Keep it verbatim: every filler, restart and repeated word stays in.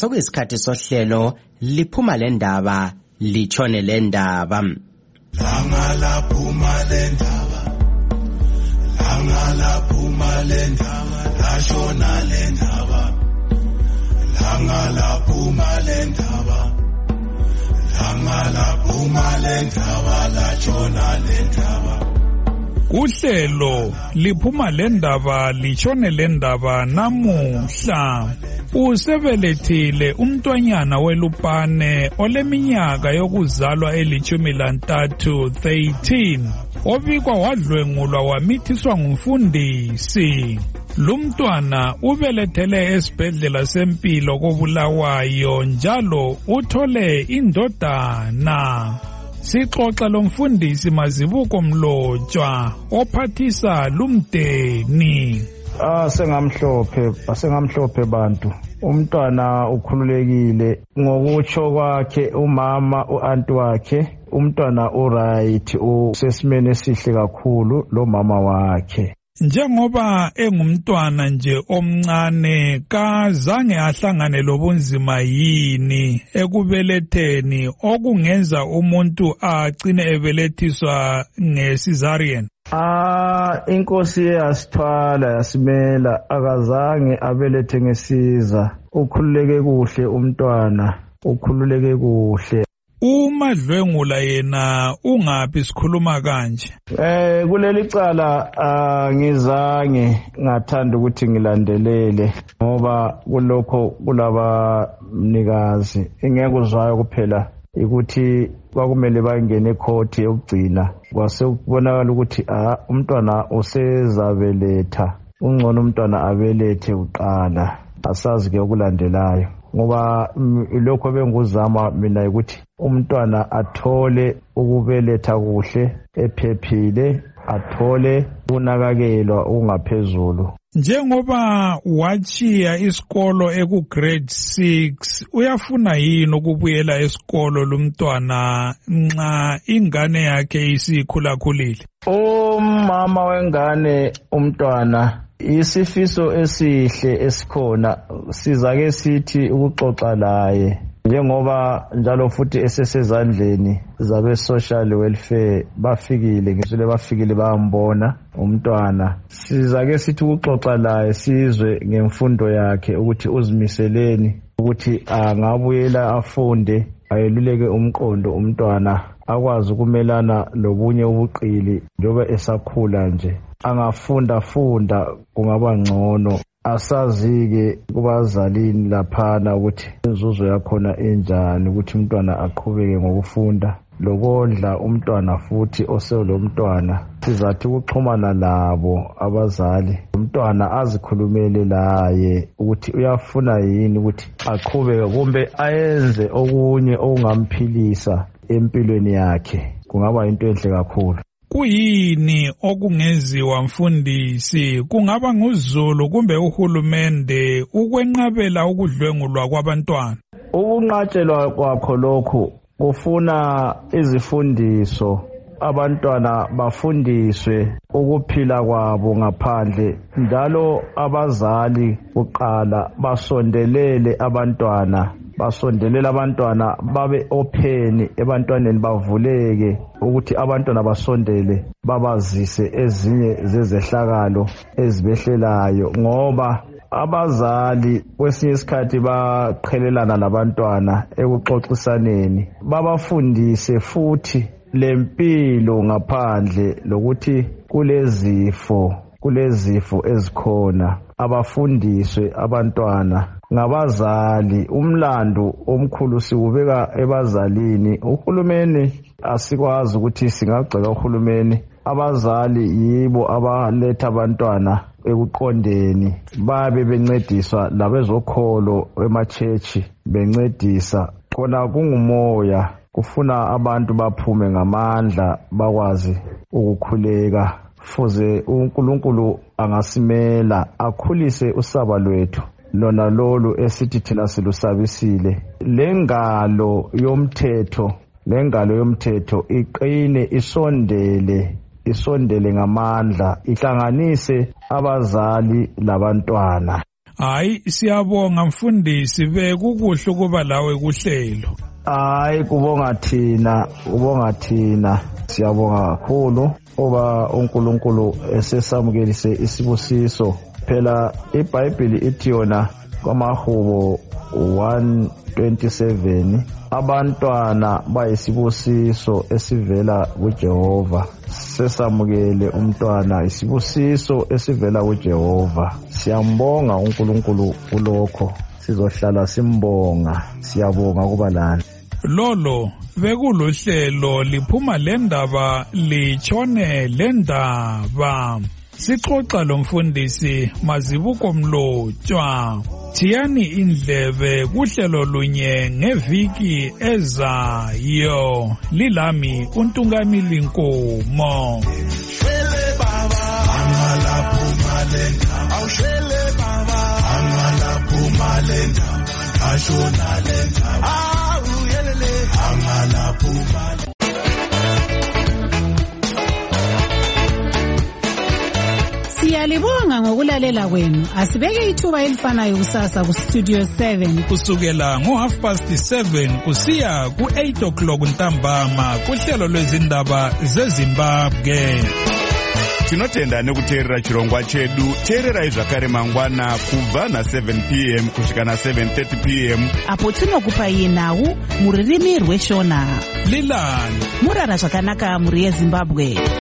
sokuyisikhathi sohlelo liphuma lendaba litshone lendaba. Langa laphuma lendaba, langa laphuma lendaba, lashona lendaba, langa laphuma lendaba, langa laphuma lendaba, lashona lendaba. Uhlelo liphuma lendaba litshone lendaba namuhla. Usebelethile umntwanyana welupane oleminyaka yokuzalwa elitshumi lantathu thirteen, obikwa wadlwengulwa wamithiswa ngumfundisi. Lumntwana ubelethele esibhedlela sempilo koBulawayo njalo uthole indodana. Sixoxa lomfundisi Mazibuko Mlotshwa ophathisa lumdeni. Ah sengamhlophe asengamhlophe bantu. Umntwana ukhululekile ngokutsho kwakhe umama uanti wakhe. Umntwana uright usesimene esihle kakhulu lo mama wakhe. Njengoba engumntwana nje omncane kazange ahlangane lobunzima yini ekubeletheni okungenza umuntu agcine ebelethiswa nge-cesarean? Ah inkosi yasithwala yasimela akazange abelethe ngesiza. Ukhululeke kuhle umntwana, ukhululeke kuhle. Umadlwengula yena ungaphi sikhuluma kanje? Eh kuleli cala angizange ngathanda ukuthi ngilandelele ngoba kulokho kulaba mnikazi ingekuzwayo kuphela ukuthi kwakumele bangene ecourt yokugcina kwase kubonakala ukuthi ah umntwana usezabeletha ungcono umntwana abelethe uqala asazi ke ukulandelayo ngoba lokho benguzama mina ukuthi umntwana athole ukubeletha kuhle ephephile athole unakakelwa ungaphezulu. Njengoba wachiya isikolo eku grade six uyafuna yini ukubuyela esikolo lumntwana nxa ingane yakhe isikhulakhulile? Umama wengane umntwana isifiso esihle esikhona sizake sithi ukuxoxa laye njengoba njalo futhi esesezandleni zabe social welfare bafikile ngisule bafikile bayambona umntwana sizake sithi ukuxoxa laye sizwe ngemfundo yakhe ukuthi uzimiseleni ukuthi angabuyela afunde ayeluleke umqondo umntwana akwazi ukumelana lobunye ubuqili njoba esakhula nje angafunda funda kungaba ngcono asazike kubazalini laphana ukuthi inzuzo yakhona enjani ukuthi umntwana aqhubeke ngokufunda lokondla umntwana futhi oselo umntwana sizathi ukuxhumana labo abazali umntwana azikhulumele laye ukuthi uyafuna yini ukuthi aqhubeke kumbe ayenze okunye okungamphilisa empilweni yakhe kungaba into enhle kakhulu. Kuyini okungenziwa mfundisi kungaba nguzulu kumbe uhulumende ukwenqabela ukudlwengulwa kwabantwana? Ukunqatshelwa kwakho lokhu kufuna izifundiso abantwana bafundiswe ukuphila kwabo ngaphandle njalo abazali kuqala basondelele abantwana basondelela abantwana babe open ebantwaneni bavuleke ukuthi abantwana basondele babazise ezinye zezehlakalo ezibehlelayo ngoba abazali kwesinye isikhathi baqhelelana labantwana ekuxoxisaneni babafundise futhi lempilo ngaphandle lokuthi kulezifo kulezifo ezikhona abafundiswe abantwana ngabazali. Umlando omkhulu siubeka ebazalini. Uhulumeni asikwazi ukuthi singagceka uhulumeni. Abazali yibo abaletha abantwana ekuqondeni babe bencediswa labezokholo emachechi bencedisa khona kungumoya kufuna abantu baphume ngamandla bakwazi ukukhuleka fuze uNkulunkulu angasimela akhulise usaba lwethu lona lolu esithi thina silusabisile. Lengalo yomthetho lengalo yomthetho iqine isondele isondele ngamandla ihlanganise abazali labantwana. Hayi siyabonga mfundisi bekukuhle ukuba lawe kuhlelo. Hayi kubonga thina, kubonga thina. Siyabonga kakhulu oba uNkulunkulu esesamukelise isibusiso. Phela iBhayibheli ithi yona kwamaHubo one twenty-seven abantwana bayisibusiso esivela kuJehova. Sesamukele umntwana isibusiso esivela kuJehova. Siyambonga uNkulunkulu kulokho. Sizohlala simbonga. Siyabonga kuba lana. Lolo bekulohlelo liphuma lendaba litshone lendaba. Sixoxa lo mfundisi Mazibuko Mlotshwa. Thiyani indlebe kuhlelo lunye ngeviki ezayo. Lilami uNtungamili Nkomo. Shwele baba angala phuma lendaba. Awushwele baba angala phuma lendaba. Ashona lendaba. Awu yelele angala phuma. Siyalibonga ngokulalela kwenu. Asibeke ithuba elifanayo kusasa ku Studio seven kusukela ngo half past seven kusiya ku eight o'clock ntambama kuhlelo lwezindaba zeZimbabwe. Tinotenda nekuteerera chirongwa chedu. Teererai zvakare mangwana kubva na seven p m kusvika na seven thirty p m apo tinokupai nhau muririmi rweShona. Lilani Murara zvakanaka muri yeZimbabwe.